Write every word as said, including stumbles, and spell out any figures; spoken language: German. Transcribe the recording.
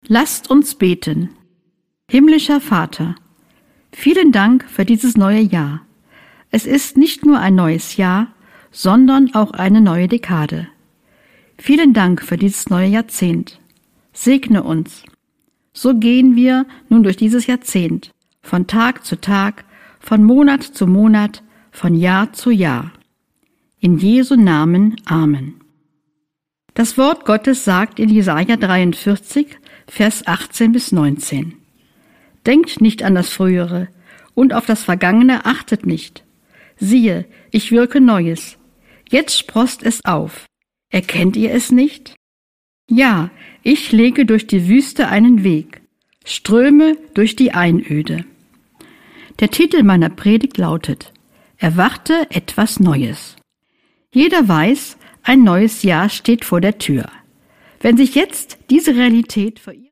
Lasst uns beten. Himmlischer Vater, vielen Dank für dieses neue Jahr. Es ist nicht nur ein neues Jahr, sondern auch eine neue Dekade. Vielen Dank für dieses neue Jahrzehnt. Segne uns. So gehen wir nun durch dieses Jahrzehnt, von Tag zu Tag, von Monat zu Monat, von Jahr zu Jahr. In Jesu Namen. Amen. Das Wort Gottes sagt in Jesaja dreiundvierzig, Vers achtzehn bis neunzehn. Denkt nicht an das Frühere und auf das Vergangene achtet nicht. Siehe, ich wirke Neues. Jetzt sproßt es auf. Erkennt ihr es nicht? Ja, ich lege durch die Wüste einen Weg, Ströme durch die Einöde. Der Titel meiner Predigt lautet: Erwarte etwas Neues. Jeder weiß, ein neues Jahr steht vor der Tür. Wenn sich jetzt diese Realität vor